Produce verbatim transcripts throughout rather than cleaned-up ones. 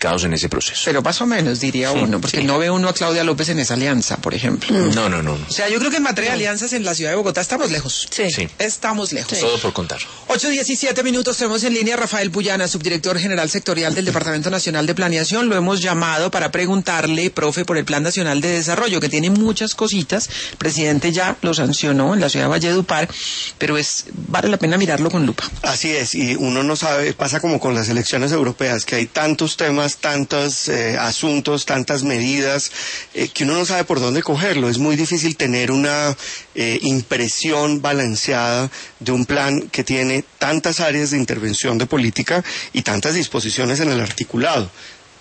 implicados en ese proceso. Pero más o menos, diría uno, porque sí. No ve uno a Claudia López en esa alianza, por ejemplo. No, no, no. no. O sea, yo creo que en materia de alianzas en la ciudad de Bogotá estamos lejos. Sí. sí. Estamos lejos. Sí. Todo por contar. ocho diecisiete minutos, tenemos en línea a Rafael Puyana, subdirector general sectorial del Departamento Nacional de Planeación. Lo hemos llamado para preguntarle, profe, por el Plan Nacional de Desarrollo, que tiene muchas cositas. El presidente ya lo sancionó en la ciudad de Valledupar, pero es vale la pena mirarlo con lupa. Así es, y uno no sabe, pasa como con las elecciones europeas, que hay tantos temas, tantos eh, asuntos, tantas medidas, eh, que uno no sabe por dónde cogerlo. Es muy difícil tener una eh, impresión balanceada de un plan que tiene tantas áreas de intervención de política y tantas disposiciones en el articulado.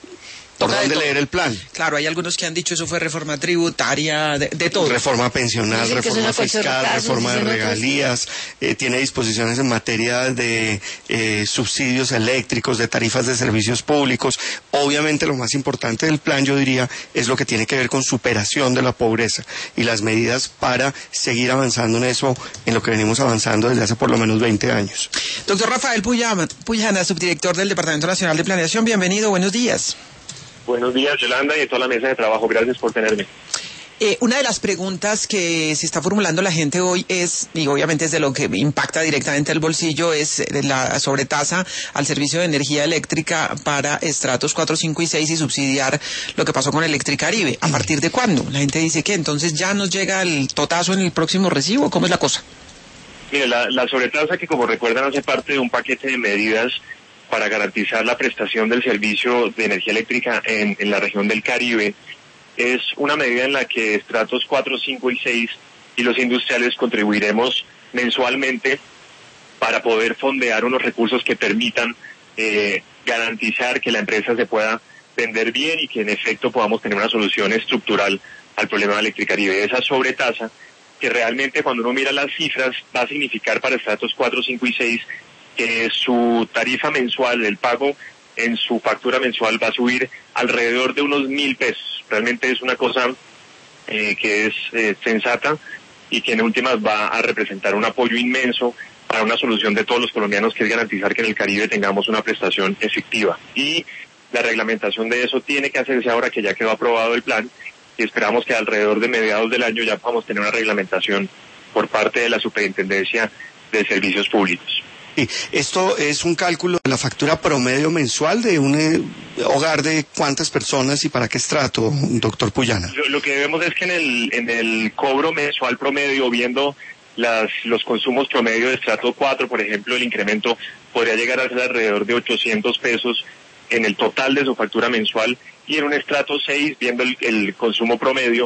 ¿Por dónde leer el plan? Claro, hay algunos que han dicho eso fue reforma tributaria, de, de todo. Reforma pensional, Dicen reforma fiscal, reforma de regalías, eh, tiene disposiciones en materia de eh, subsidios eléctricos, de tarifas de servicios públicos. Obviamente lo más importante del plan, yo diría, es lo que tiene que ver con superación de la pobreza y las medidas para seguir avanzando en eso, en lo que venimos avanzando desde hace por lo menos veinte años. Doctor Rafael Puyana, Puyana, subdirector del Departamento Nacional de Planeación, bienvenido, buenos días. Buenos días, Yolanda, y a toda la mesa de trabajo. Gracias por tenerme. Eh, una de las preguntas que se está formulando la gente hoy es, y obviamente es de lo que impacta directamente el bolsillo, es la sobretasa al servicio de energía eléctrica para estratos cuatro, cinco y seis y subsidiar lo que pasó con Electricaribe. ¿A partir de cuándo? La gente dice que entonces ya nos llega el totazo en el próximo recibo. ¿Cómo es la cosa? Mire, la, la sobretasa, que como recuerdan hace parte de un paquete de medidas para garantizar la prestación del servicio de energía eléctrica en, en la región del Caribe, es una medida en la que estratos cuatro, cinco y seis y los industriales contribuiremos mensualmente para poder fondear unos recursos que permitan eh, garantizar que la empresa se pueda vender bien y que en efecto podamos tener una solución estructural al problema de Electricaribe. Esa sobretasa, que realmente cuando uno mira las cifras va a significar para estratos cuatro, cinco y seis que su tarifa mensual, el pago en su factura mensual va a subir alrededor de unos mil pesos. Realmente es una cosa eh, que es eh, sensata y que en últimas va a representar un apoyo inmenso para una solución de todos los colombianos, que es garantizar que en el Caribe tengamos una prestación efectiva. Y la reglamentación de eso tiene que hacerse ahora que ya quedó aprobado el plan, y esperamos que alrededor de mediados del año ya podamos tener una reglamentación por parte de la Superintendencia de Servicios Públicos. Sí, esto es un cálculo de la factura promedio mensual de un eh, hogar de cuántas personas y para qué estrato, doctor Puyana. Lo, lo que vemos es que en el, en el cobro mensual promedio, viendo las, los consumos promedio de estrato cuatro, por ejemplo, el incremento podría llegar a ser alrededor de ochocientos pesos en el total de su factura mensual, y en un estrato seis, viendo el, el consumo promedio,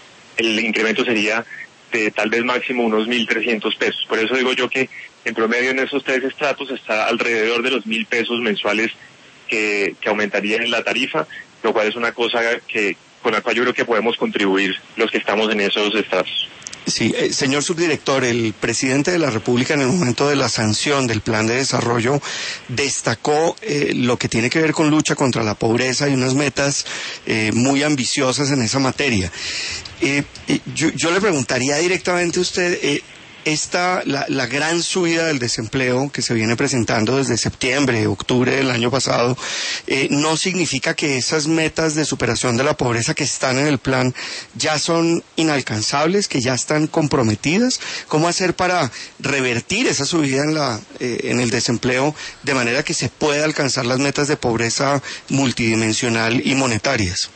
el incremento sería de tal vez máximo unos mil trescientos pesos. Por eso digo yo que en promedio en esos tres estratos está alrededor de los mil pesos mensuales que, que aumentarían en la tarifa, lo cual es una cosa que con la cual yo creo que podemos contribuir los que estamos en esos estratos. Sí, eh, señor subdirector, el presidente de la República en el momento de la sanción del plan de desarrollo destacó eh, lo que tiene que ver con lucha contra la pobreza y unas metas eh, muy ambiciosas en esa materia. Eh, eh, yo, yo le preguntaría directamente a usted, eh, esta, la, la gran subida del desempleo que se viene presentando desde septiembre, octubre del año pasado, eh, ¿no significa que esas metas de superación de la pobreza que están en el plan ya son inalcanzables, que ya están comprometidas? ¿Cómo hacer para revertir esa subida en, la, eh, en el desempleo de manera que se pueda alcanzar las metas de pobreza multidimensional y monetarias?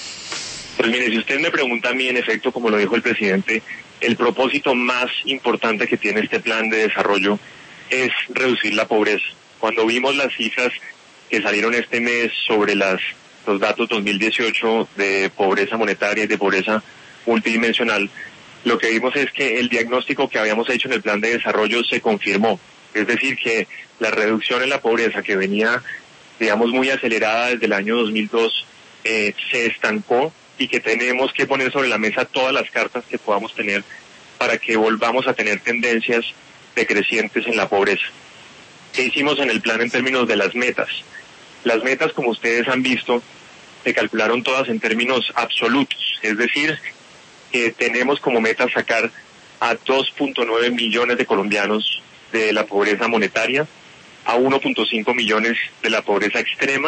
Pues mire, si usted me pregunta a mí, en efecto, como lo dijo el presidente, el propósito más importante que tiene este plan de desarrollo es reducir la pobreza. Cuando vimos las cifras que salieron este mes sobre las, los datos dos mil dieciocho de pobreza monetaria y de pobreza multidimensional, lo que vimos es que el diagnóstico que habíamos hecho en el plan de desarrollo se confirmó. Es decir, que la reducción en la pobreza, que venía, digamos, muy acelerada desde el año dos mil dos, eh, se estancó, y que tenemos que poner sobre la mesa todas las cartas que podamos tener para que volvamos a tener tendencias decrecientes en la pobreza. ¿Qué hicimos en el plan en términos de las metas? Las metas, como ustedes han visto, se calcularon todas en términos absolutos, es decir, que tenemos como meta sacar a dos punto nueve millones de colombianos de la pobreza monetaria, a uno punto cinco millones de la pobreza extrema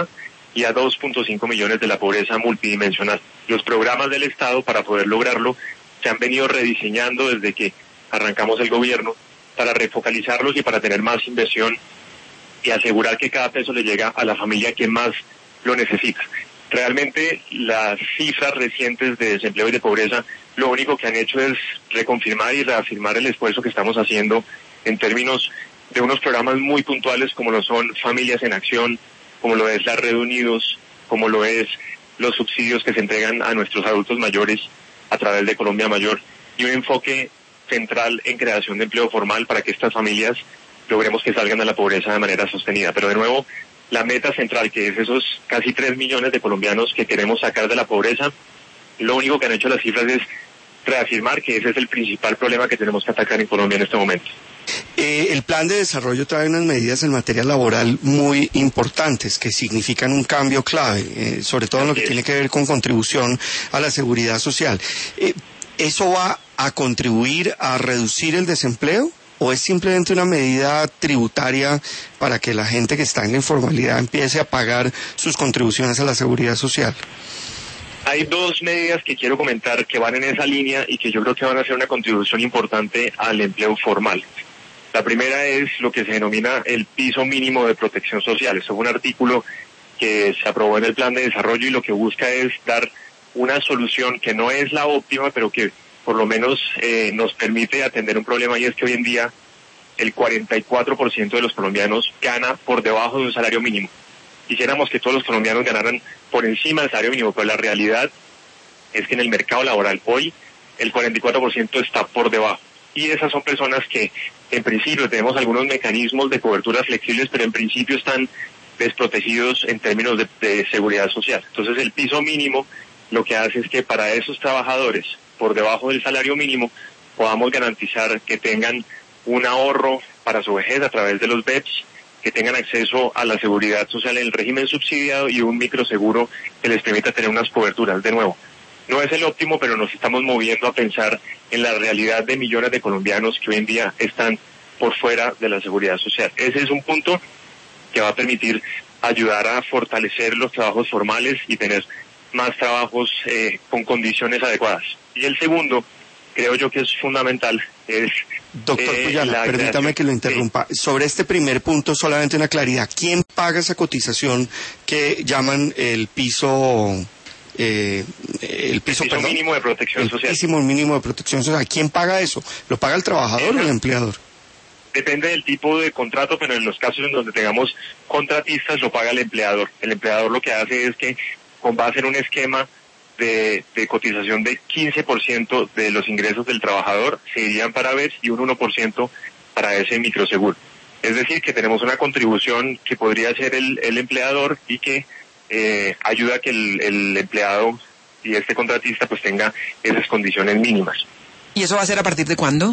y a dos punto cinco millones de la pobreza multidimensional. Los programas del Estado para poder lograrlo se han venido rediseñando desde que arrancamos el gobierno para refocalizarlos y para tener más inversión y asegurar que cada peso le llega a la familia que más lo necesita. Realmente las cifras recientes de desempleo y de pobreza lo único que han hecho es reconfirmar y reafirmar el esfuerzo que estamos haciendo en términos de unos programas muy puntuales como lo son Familias en Acción, como lo es la Red Unidos, como lo es los subsidios que se entregan a nuestros adultos mayores a través de Colombia Mayor y un enfoque central en creación de empleo formal para que estas familias logremos que salgan de la pobreza de manera sostenida. Pero de nuevo, la meta central, que es esos casi tres millones de colombianos que queremos sacar de la pobreza, lo único que han hecho las cifras es reafirmar que ese es el principal problema que tenemos que atacar en Colombia en este momento. Eh, el plan de desarrollo trae unas medidas en materia laboral muy importantes que significan un cambio clave, eh, sobre todo en lo que tiene que ver con contribución a la seguridad social. Eh, ¿Eso va a contribuir a reducir el desempleo o es simplemente una medida tributaria para que la gente que está en la informalidad empiece a pagar sus contribuciones a la seguridad social? Hay dos medidas que quiero comentar que van en esa línea y que yo creo que van a hacer una contribución importante al empleo formal. La primera es lo que se denomina el piso mínimo de protección social. Esto es un artículo que se aprobó en el plan de desarrollo y lo que busca es dar una solución que no es la óptima, pero que por lo menos eh, nos permite atender un problema, y es que hoy en día el cuarenta y cuatro por ciento de los colombianos gana por debajo de un salario mínimo. Quisiéramos que todos los colombianos ganaran por encima del salario mínimo, pero la realidad es que en el mercado laboral hoy el cuarenta y cuatro por ciento está por debajo. Y esas son personas que en principio tenemos algunos mecanismos de cobertura flexibles, pero en principio están desprotegidos en términos de, de seguridad social. Entonces el piso mínimo lo que hace es que para esos trabajadores por debajo del salario mínimo podamos garantizar que tengan un ahorro para su vejez a través de los B E P S, que tengan acceso a la seguridad social en el régimen subsidiado y un microseguro que les permita tener unas coberturas. De nuevo, no es el óptimo, pero nos estamos moviendo a pensar en la realidad de millones de colombianos que hoy en día están por fuera de la seguridad social. Ese es un punto que va a permitir ayudar a fortalecer los trabajos formales y tener más trabajos eh, con condiciones adecuadas. Y el segundo, creo yo que es fundamental, es... Doctor eh, Puyana, permítame creación. que lo interrumpa. Sí. Sobre este primer punto, solamente una claridad. ¿Quién paga esa cotización que llaman el piso... Eh, el piso, el piso perdón, mínimo de protección el social? El piso mínimo de protección social. ¿Quién paga eso? ¿Lo paga el trabajador o el empleador? Depende del tipo de contrato, pero en los casos en donde tengamos contratistas lo paga el empleador. El empleador lo que hace es que con base en un esquema de, de cotización de quince por ciento de los ingresos del trabajador se irían para B E P S y un uno por ciento para ese microseguro. Es decir, que tenemos una contribución que podría ser el, el empleador y que eh, ayuda a que el, el empleado y este contratista pues tenga esas condiciones mínimas. ¿Y eso va a ser a partir de cuándo?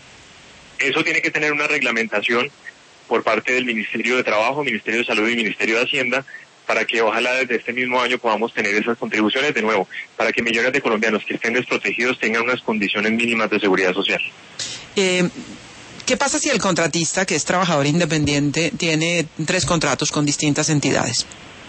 Eso tiene que tener una reglamentación por parte del Ministerio de Trabajo, Ministerio de Salud y Ministerio de Hacienda, para que ojalá desde este mismo año podamos tener esas contribuciones de nuevo, para que millones de colombianos que estén desprotegidos tengan unas condiciones mínimas de seguridad social. Eh, ¿Qué pasa si el contratista, que es trabajador independiente, tiene tres contratos con distintas entidades?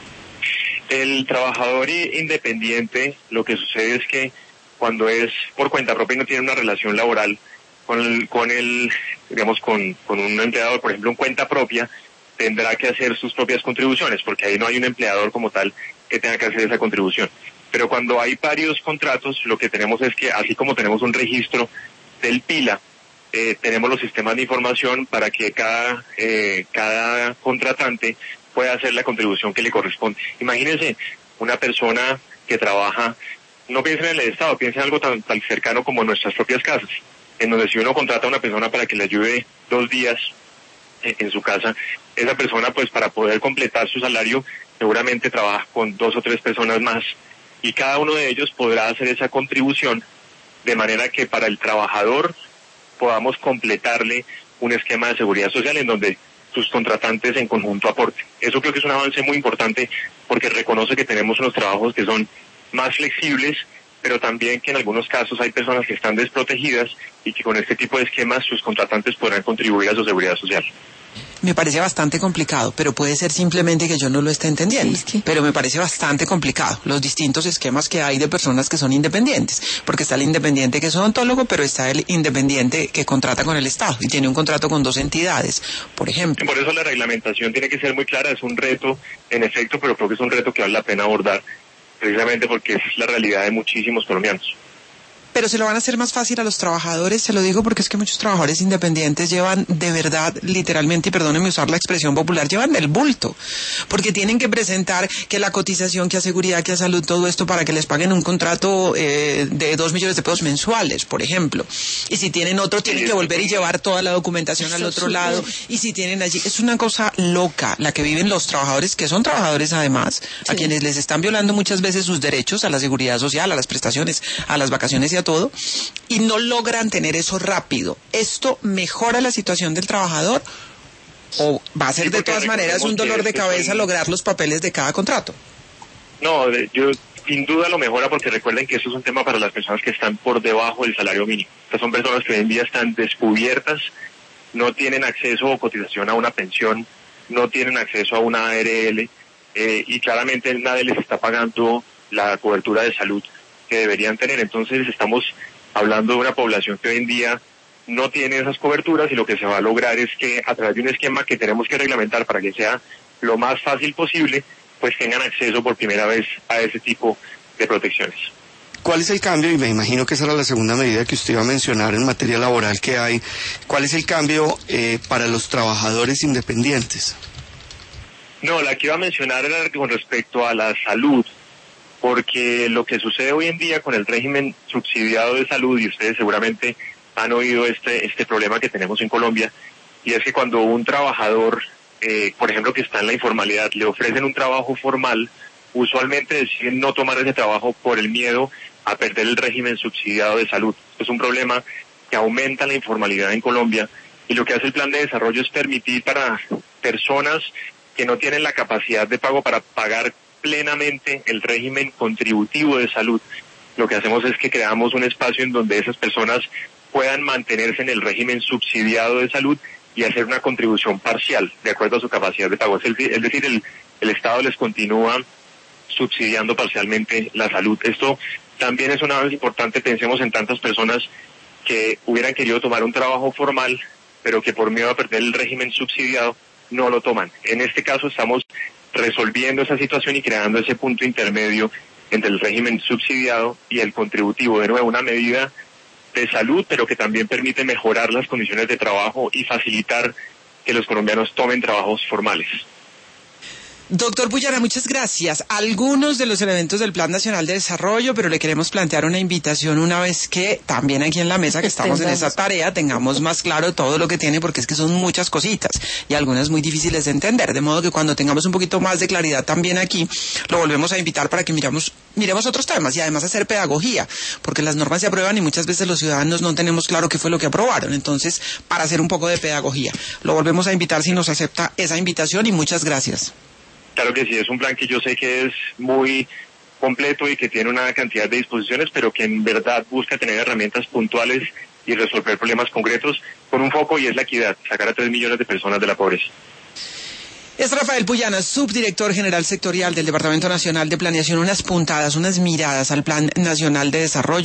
El trabajador independiente, lo que sucede es que cuando es por cuenta propia y no tiene una relación laboral con el, con el digamos, con, con un empleador, por ejemplo, en cuenta propia, tendrá que hacer sus propias contribuciones, porque ahí no hay un empleador como tal que tenga que hacer esa contribución. Pero cuando hay varios contratos, lo que tenemos es que, así como tenemos un registro del PILA, eh, tenemos los sistemas de información para que cada, eh, cada contratante pueda hacer la contribución que le corresponde. Imagínense una persona que trabaja, no piensen en el Estado, piensen en algo tan, tan cercano como nuestras propias casas, en donde si uno contrata a una persona para que le ayude dos días en su casa, esa persona pues para poder completar su salario seguramente trabaja con dos o tres personas más y cada uno de ellos podrá hacer esa contribución de manera que para el trabajador podamos completarle un esquema de seguridad social en donde sus contratantes en conjunto aporten. Eso creo que es un avance muy importante porque reconoce que tenemos unos trabajos que son más flexibles, pero también que en algunos casos hay personas que están desprotegidas y que con este tipo de esquemas sus contratantes podrán contribuir a su seguridad social. Me parece bastante complicado, pero puede ser simplemente que yo no lo esté entendiendo. Sí, es que... Pero me parece bastante complicado los distintos esquemas que hay de personas que son independientes, porque está el independiente que es odontólogo, pero está el independiente que contrata con el Estado y tiene un contrato con dos entidades, por ejemplo. Por eso la reglamentación tiene que ser muy clara, es un reto en efecto, pero creo que es un reto que vale la pena abordar, precisamente porque esa es la realidad de muchísimos colombianos. Pero se lo van a hacer más fácil a los trabajadores, se lo digo porque es que muchos trabajadores independientes llevan de verdad, literalmente, y perdónenme usar la expresión popular, llevan el bulto, porque tienen que presentar que la cotización, que a seguridad, que a salud, todo esto para que les paguen un contrato eh, de dos millones de pesos mensuales, por ejemplo. Y si tienen otro, tienen que volver y llevar toda la documentación al otro lado. Y si tienen allí, es una cosa loca la que viven los trabajadores, que son trabajadores además, a sí. quienes les están violando muchas veces sus derechos a la seguridad social, a las prestaciones, a las vacaciones y a todo, y no logran tener eso rápido. ¿Esto mejora la situación del trabajador o va a ser sí, de todas maneras un dolor de cabeza un... lograr los papeles de cada contrato? No, yo sin duda lo mejora, porque recuerden que eso es un tema para las personas que están por debajo del salario mínimo. Estas son personas que hoy en día están descubiertas, no tienen acceso o cotización a una pensión, no tienen acceso a una A R L, eh, y claramente nadie les está pagando la cobertura de salud que deberían tener. Entonces estamos hablando de una población que hoy en día no tiene esas coberturas, y lo que se va a lograr es que a través de un esquema que tenemos que reglamentar para que sea lo más fácil posible, pues tengan acceso por primera vez a ese tipo de protecciones. ¿Cuál es el cambio? Y me imagino que esa era la segunda medida que usted iba a mencionar en materia laboral que hay. ¿Cuál es el cambio eh, para los trabajadores independientes? No, la que iba a mencionar era con respecto a la salud, porque lo que sucede hoy en día con el régimen subsidiado de salud, y ustedes seguramente han oído este este problema que tenemos en Colombia, y es que cuando un trabajador, eh, por ejemplo, que está en la informalidad, le ofrecen un trabajo formal, usualmente deciden no tomar ese trabajo por el miedo a perder el régimen subsidiado de salud. Es un problema que aumenta la informalidad en Colombia, y lo que hace el plan de desarrollo es permitir para personas que no tienen la capacidad de pago para pagar plenamente el régimen contributivo de salud. Lo que hacemos es que creamos un espacio en donde esas personas puedan mantenerse en el régimen subsidiado de salud y hacer una contribución parcial de acuerdo a su capacidad de pago. Es decir, el, el Estado les continúa subsidiando parcialmente la salud. Esto también es un avance importante. Pensemos en tantas personas que hubieran querido tomar un trabajo formal, pero que por miedo a perder el régimen subsidiado no lo toman. En este caso estamos resolviendo esa situación y creando ese punto intermedio entre el régimen subsidiado y el contributivo. De nuevo, una medida de salud, pero que también permite mejorar las condiciones de trabajo y facilitar que los colombianos tomen trabajos formales. Doctor Puyara, muchas gracias. Algunos de los elementos del Plan Nacional de Desarrollo, pero le queremos plantear una invitación una vez que también aquí en la mesa, que estamos en esa tarea, tengamos más claro todo lo que tiene, porque es que son muchas cositas y algunas muy difíciles de entender. De modo que cuando tengamos un poquito más de claridad también aquí, lo volvemos a invitar para que miramos, miremos otros temas y además hacer pedagogía, porque las normas se aprueban y muchas veces los ciudadanos no tenemos claro qué fue lo que aprobaron. Entonces, para hacer un poco de pedagogía, lo volvemos a invitar si nos acepta esa invitación, y muchas gracias. Claro que sí, es un plan que yo sé que es muy completo y que tiene una cantidad de disposiciones, pero que en verdad busca tener herramientas puntuales y resolver problemas concretos con un foco, y es la equidad, sacar a tres millones de personas de la pobreza. Es Rafael Puyana, subdirector general sectorial del Departamento Nacional de Planeación. Unas puntadas, unas miradas al Plan Nacional de Desarrollo.